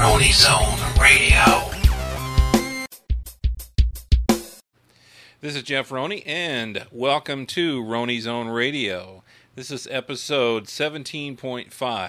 Rony Zone Radio. This is Jeff Roney, and welcome to Rony Zone Radio. This is episode 17.5.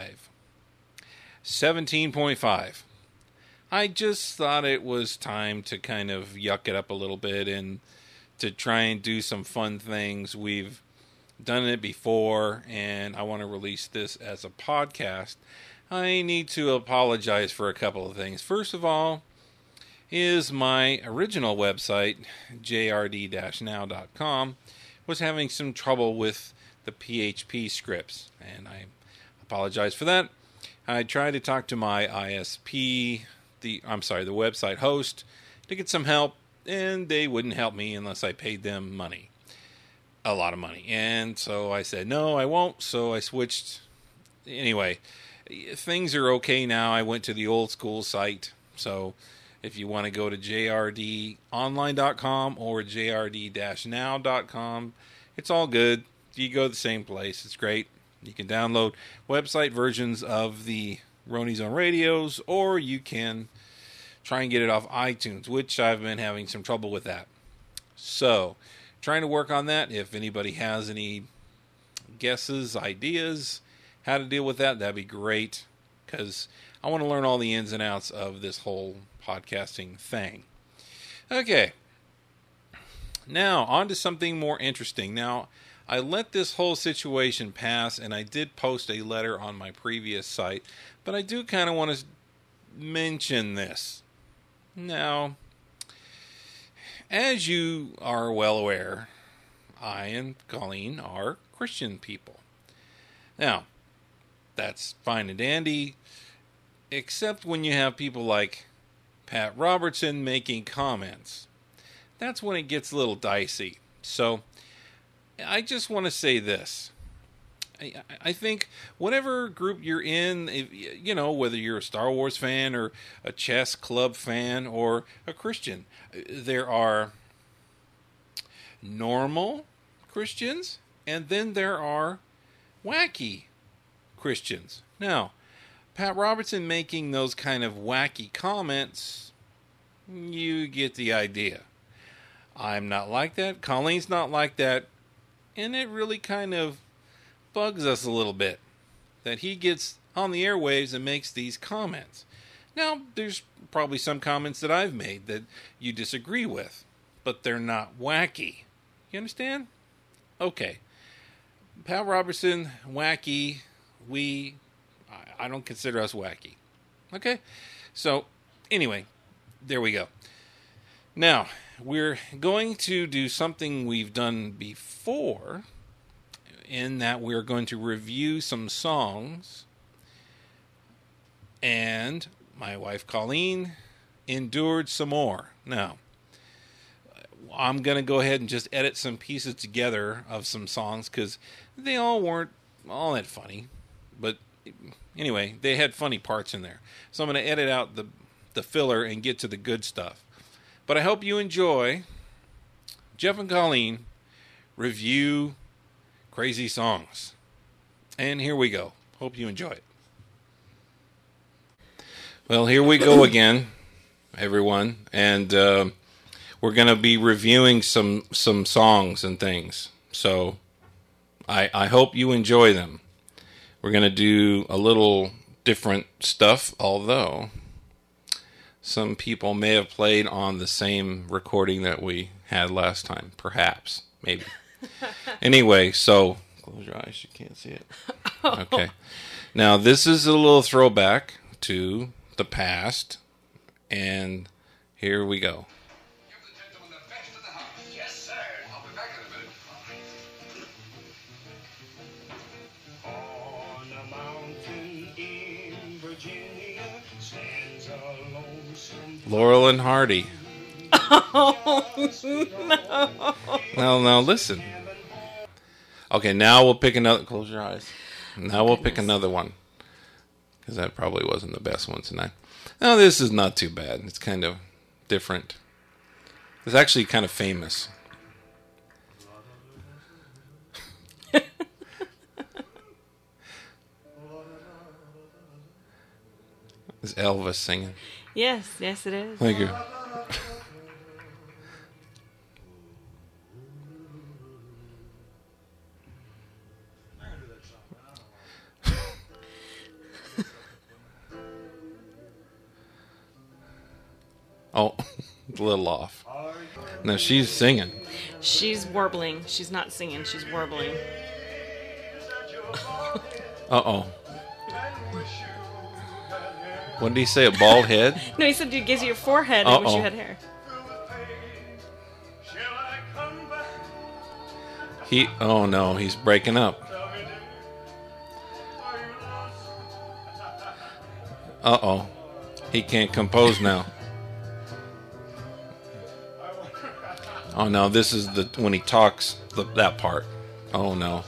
17.5. I just thought it was time to kind of yuck it up a little bit and to try and do some fun things. We've done it before, and I want to release this as a podcast. I need to apologize for a couple of things. First of all, is my original website, jrd-now.com, was having some trouble with the PHP scripts, and I apologize for that. I tried to talk to my ISP, the website host, to get some help, and they wouldn't help me unless I paid them money. A lot of money. And so I said, no, I won't. So I switched. Anyway, things are okay now. I went to the old school site. So if you want to go to jrdonline.com or jrd-now.com, it's all good. You go to the same place. It's great. You can download website versions of the Rony Zone radios, or you can try and get it off iTunes, which I've been having some trouble with that. So, trying to work on that. If anybody has any guesses, ideas, how to deal with that, that'd be great, because I want to learn all the ins and outs of this whole podcasting thing. Okay. Now, on to something more interesting. Now, I let this whole situation pass, and I did post a letter on my previous site, but I do kind of want to mention this. Now, as you are well aware, I and Colleen are Christian people. Now, that's fine and dandy, except when you have people like Pat Robertson making comments. That's when it gets a little dicey. So, I just want to say this. I think whatever group you're in, you know, whether you're a Star Wars fan or a chess club fan or a Christian, there are normal Christians and then there are wacky Christians. Now, Pat Robertson making those kind of wacky comments, you get the idea. I'm not like that. Colleen's not like that. And it really kind of bugs us a little bit that he gets on the airwaves and makes these comments. Now, there's probably some comments that I've made that you disagree with, but they're not wacky. You understand? Okay. Pat Robertson, wacky. I don't consider us wacky. Okay? So, anyway, there we go. Now, we're going to do something we've done before, in that we're going to review some songs, and my wife Colleen endured some more. Now, I'm going to go ahead and just edit some pieces together of some songs, because they all weren't all that funny, but anyway, they had funny parts in there. So I'm going to edit out the filler and get to the good stuff. But I hope you enjoy Jeff and Colleen review crazy songs. And here we go. Hope you enjoy it. Well, here we go again, everyone. And we're going to be reviewing some songs and things. So I hope you enjoy them. We're going to do a little different stuff, although some people may have played on the same recording that we had last time. Perhaps. Maybe. Anyway, so close your eyes. You can't see it. Okay. Now, this is a little throwback to the past. And here we go. Yes, sir. I'll be back in a minute. On a mountain in Virginia stands a lonesome Laurel and Hardy. Now listen. Okay, now we'll pick another. Close your eyes. Now we'll pick another one, because that probably wasn't the best one tonight. Now this is not too bad. It's kind of different. It's actually kind of famous. Is Elvis singing? Yes, yes, it is. Thank you. Oh, a little off. No, she's singing. She's warbling. She's not singing. She's warbling. Uh-oh. What did he say, a bald head? No, he said it gives you your forehead. I wish Uh-oh. you had hair. Oh no, he's breaking up. Uh-oh. He can't compose now. Oh no, this is when he talks, that part. Oh no.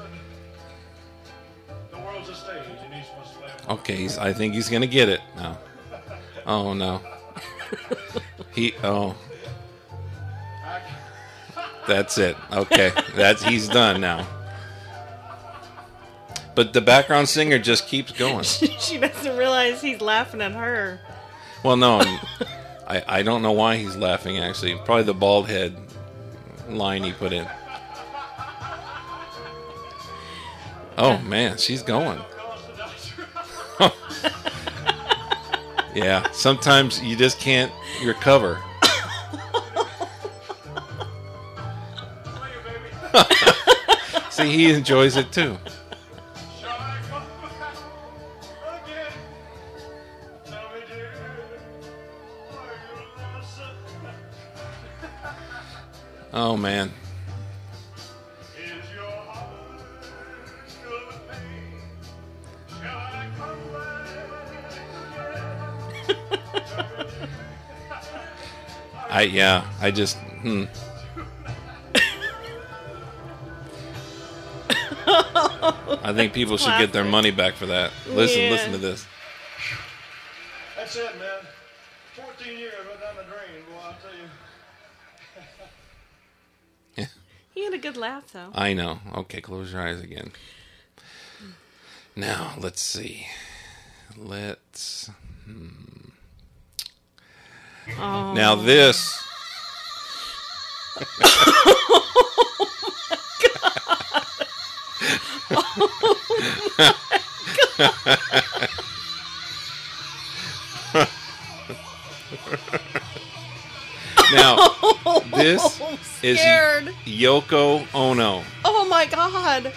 The world's a stage and each must play. Okay, I think he's gonna get it now. Oh no. That's it. Okay, he's done now. But the background singer just keeps going. She doesn't realize he's laughing at her. Well, no, I don't know why he's laughing. Actually, probably the bald head line he put in. Oh man, she's going. Yeah, sometimes you just can't recover. See, he enjoys it too. Shall I come back again? Tell me, dear, are you lonesome? Oh man. Is your heart full of pain? Shall I come back again? I just. I think people should get their money back for that. Listen to this. That's it, man. 14 years went down the drain, boy, I'll tell you. He had a good laugh, though. I know. Okay, close your eyes again. Now, let's see. Oh. Now this. Now, this is scared. Yoko Ono. Oh my god.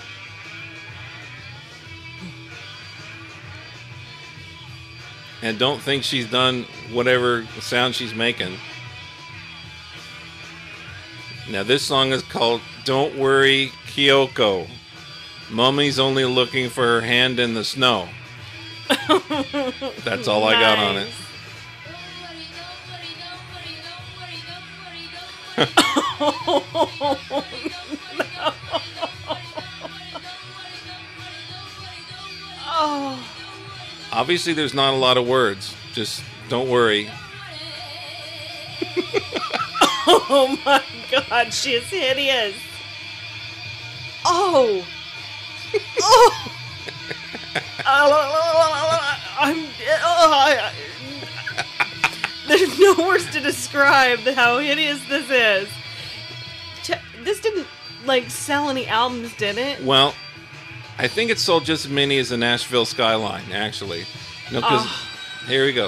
And don't think she's done whatever sound she's making. Now, this song is called Don't Worry, Kyoko. Mummy's only looking for her hand in the snow. That's all I got on it. Oh. Obviously, there's not a lot of words. Just don't worry. Oh my god, she is hideous. Oh. Oh. There's no words to describe how hideous this is. This didn't sell any albums, did it? Well, I think it sold just as many as the Nashville Skyline, actually. No, because here we go.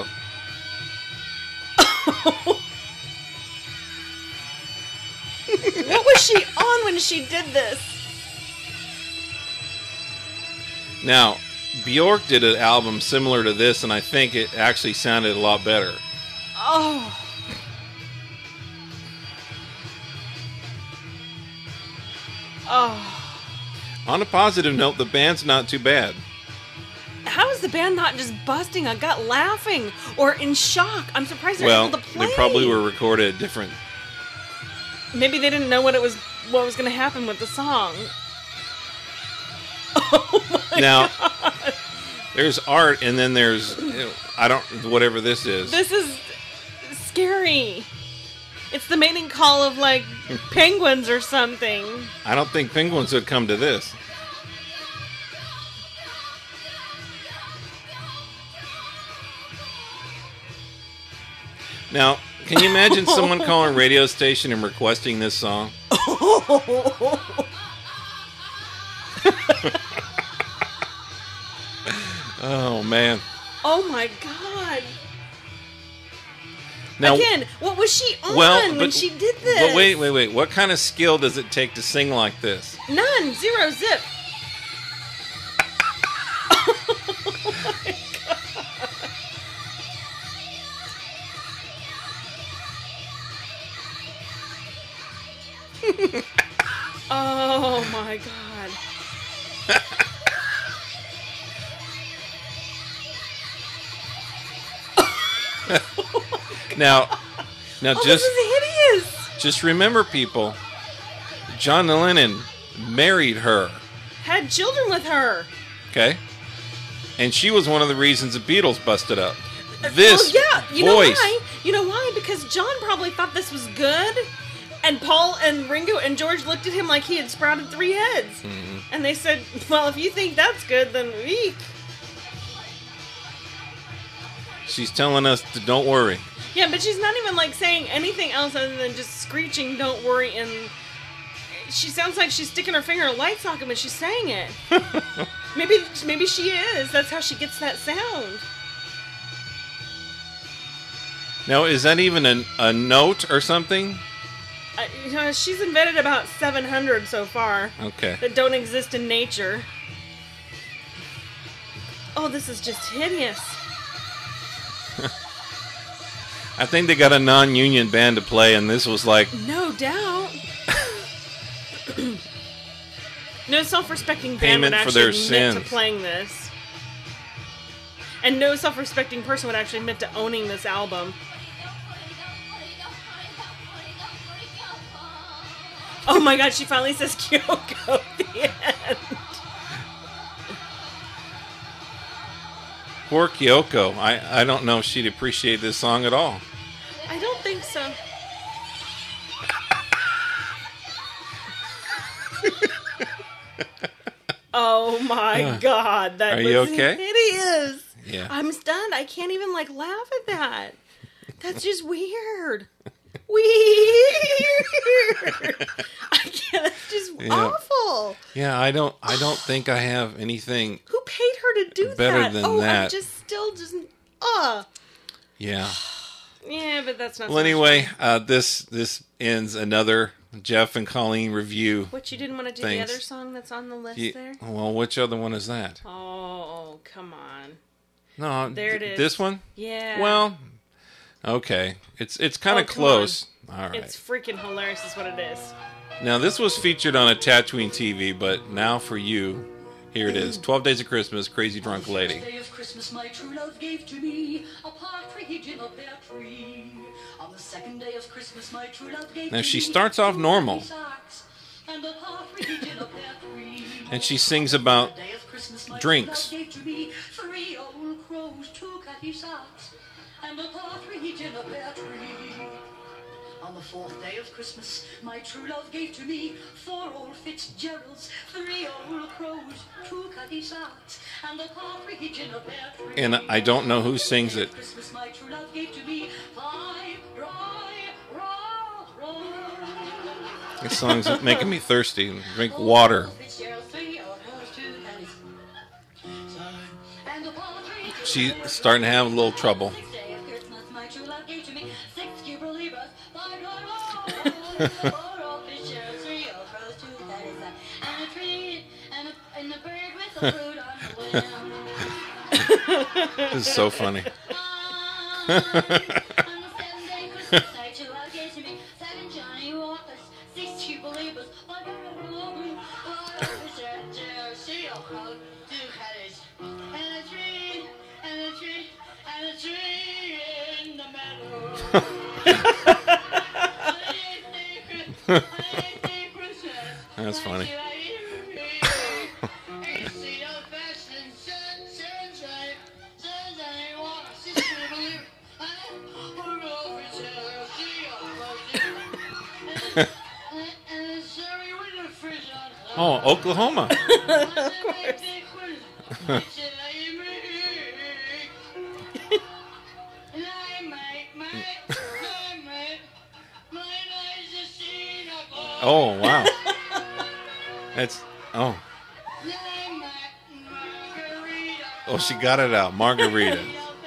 What was she on when she did this? Now, Bjork did an album similar to this, and I think it actually sounded a lot better. Oh. Oh. On a positive note, the band's not too bad. How is the band not just busting a gut laughing or in shock? I'm surprised they're able to play. They probably were recorded at different. Maybe they didn't know what was going to happen with the song. Oh my now, God. There's art, and then there's whatever this is. This is scary. It's the mating call of penguins or something. I don't think penguins would come to this. Now, can you imagine someone calling a radio station and requesting this song? Oh, man. Oh my god. Now, Again, what was she on when she did this? But wait. What kind of skill does it take to sing like this? None. Zero. Zip. Oh my god. Now, Oh, just this is hideous. just remember, people. John Lennon married her. Had children with her. Okay, and she was one of the reasons the Beatles busted up. This Well, yeah. You know voice. why? You know why? Because John probably thought this was good, and Paul and Ringo and George looked at him like he had sprouted 3 heads, and they said, "Well, if you think that's good, then we." She's telling us to don't worry. Yeah, but she's not even like saying anything else other than just screeching, "Don't worry," and she sounds like she's sticking her finger in a light socket when she's saying it. Maybe she is. That's how she gets that sound. Now, is that even a note or something? She's invented about 700 so far Okay. that don't exist in nature. Oh, this is just hideous. I think they got a non-union band to play, and this was like, No doubt. No self-respecting band Payment would for actually their admit to sins. playing this. And no self-respecting person would actually admit to owning this album. Oh my god, she finally says Kyoko at the end. poor Kyoko. I don't know if she'd appreciate this song at all. I don't think so. Oh my god, that Are was you okay? hideous. Yeah. I'm stunned. I can't even like laugh at that. That's just weird. Weird. I can't. That's just Yeah. awful. Yeah, I don't think I have anything. Who paid her to do Better that? than I'm that. still just. Yeah. Yeah, but that's not. Well, so anyway, this ends another Jeff and Colleen review. What, you didn't want to do Thanks. the other song that's on the list there? Well, which other one is that? Oh, come on. No, There it is. This one? Yeah. Well, okay. It's kind Oh, of come close. All right. It's freaking hilarious, is what it is. Now, this was featured on a Tatooine TV, but now for you, here it is. 12 Days of Christmas, Crazy Drunk Lady. Day of Christmas, my true love gave to me a partridge in a pear tree. On the second day of Christmas, my true love gave Now, to she me starts off 2 normal. socks and a partridge in a pear tree. And she sings about The day of Christmas, my drinks. true love gave to me 3 old crows, 2 catty socks, and a partridge in a pear tree. On the 4th day of Christmas, my true love gave to me 4 old Fitzgeralds, 3 old crows, 2 catty socks, and a partridge in a pear tree. And I don't know who sings it. Christmas, my true love gave to me 5 dry raw. This song's making me thirsty. Drink water. She's starting to have a little trouble. This is so funny. That's funny. Oh, Oklahoma. Oh, wow. That's, oh. Oh, she got it out. Margarita.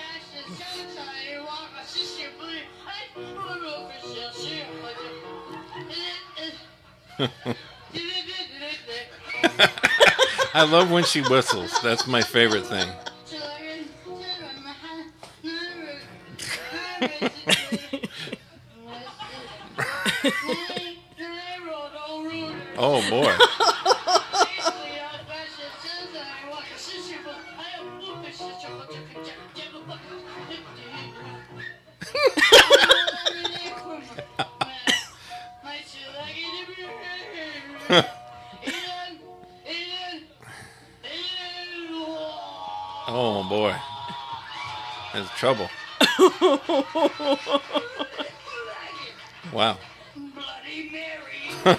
I love when she whistles. That's my favorite thing. Oh, boy. Oh, boy. There's trouble. Wow. Bloody Mary.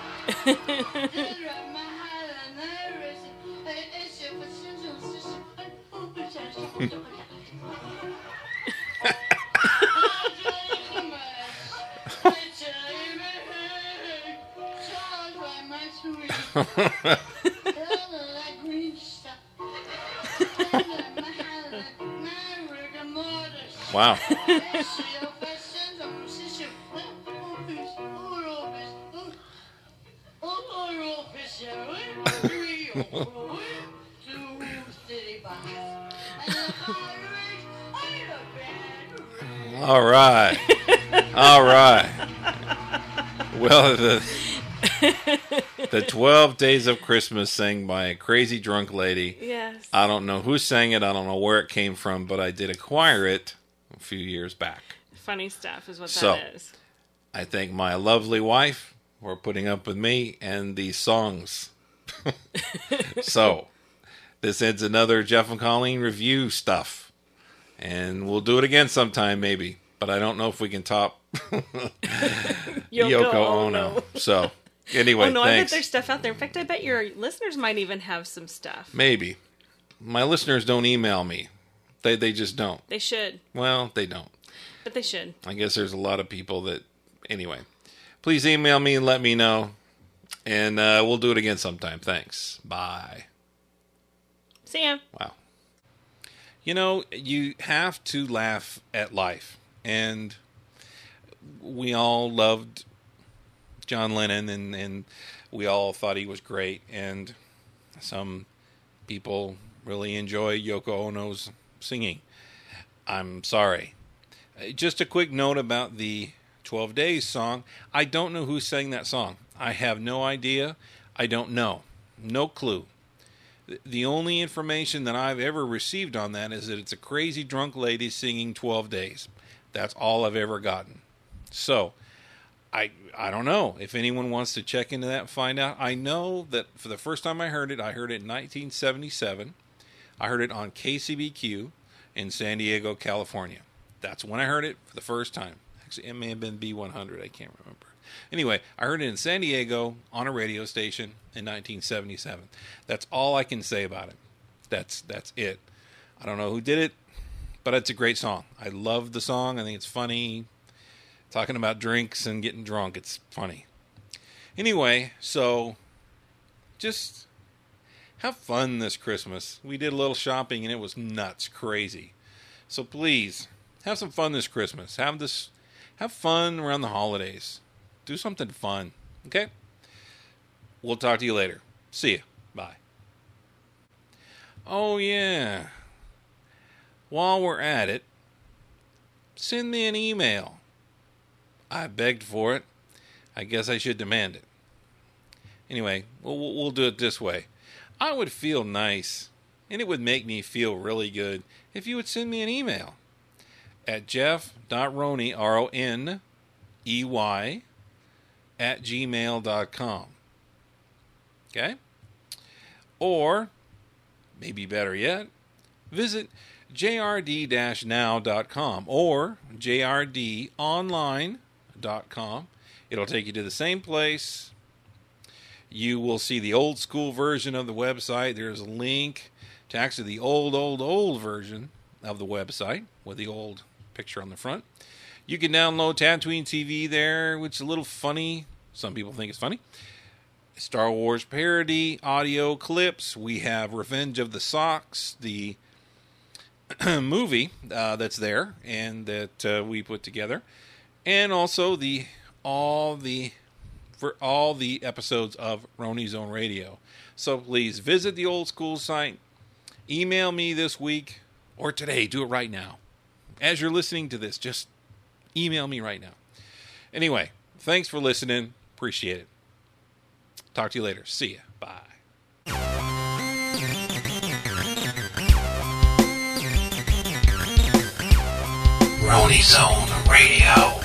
Wow. All right. All right. Well, the 12 Days of Christmas sang by a crazy drunk lady. Yes. I don't know who sang it. I don't know where it came from, but I did acquire it a few years back. Funny stuff is what So, that is. I thank my lovely wife for putting up with me and these songs. So, this ends another Jeff and Colleen review stuff. And we'll do it again sometime, maybe. But I don't know if we can top Yoko Ono. So, anyway, Oh no, I bet thanks. there's stuff out there. In fact, I bet your listeners might even have some stuff. Maybe. My listeners don't email me. They just don't. They should, Well, they don't. but they should. I guess there's a lot of people that... Anyway, please email me and let me know. And we'll do it again sometime. Thanks. Bye. See ya. Wow. You know, you have to laugh at life. And we all loved John Lennon, and we all thought he was great. And some people really enjoy Yoko Ono's singing. I'm sorry. Just a quick note about the 12 Days song. I don't know who sang that song. I have no idea. I don't know. No clue. The only information that I've ever received on that is that it's a crazy drunk lady singing 12 Days. That's all I've ever gotten. So, I don't know. If anyone wants to check into that and find out. I know that for the first time I heard it in 1977. I heard it on KCBQ in San Diego, California. That's when I heard it for the first time. Actually, it may have been B100. I can't remember. Anyway, I heard it in San Diego on a radio station in 1977. That's all I can say about it. That's it. I don't know who did it, but it's a great song. I love the song. I think it's funny. Talking about drinks and getting drunk, it's funny. Anyway, so just have fun this Christmas. We did a little shopping and it was nuts, crazy. So please, have some fun this Christmas. Have fun around the holidays. Do something fun, okay? We'll talk to you later. See ya. Bye. Oh, yeah. While we're at it, send me an email. I begged for it. I guess I should demand it. Anyway, we'll do it this way. I would feel nice, and it would make me feel really good if you would send me an email at jeff.roney, RONEY, @gmail.com. Okay? Or, maybe better yet, visit jrd-now.com or jrdonline.com. It'll take you to the same place. You will see the old school version of the website. There's a link to actually the old version of the website with the old picture on the front. You can download Tatooine TV there, which is a little funny. Some people think it's funny. Star Wars parody audio clips. We have Revenge of the Socks, the movie that's there and that we put together, and also all the episodes of Roni Zone Radio. So please visit the Old School site. Email me this week or today. Do it right now. As you're listening to this, just email me right now. Anyway, thanks for listening. Appreciate it. Talk to you later. See ya. Bye. Roni Zone Radio.